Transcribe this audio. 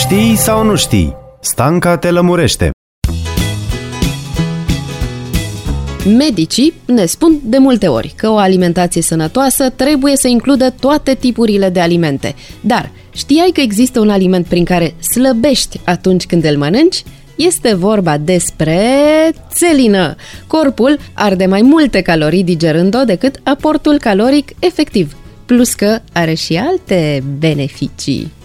Știi sau nu știi? Stanca te lămurește. Medicii ne spun de multe ori că o alimentație sănătoasă trebuie să includă toate tipurile de alimente. Dar știai că există un aliment prin care slăbești atunci când îl mănânci? Este vorba despre țelină. Corpul arde mai multe calorii digerând-o decât aportul caloric efectiv, plus că are și alte beneficii.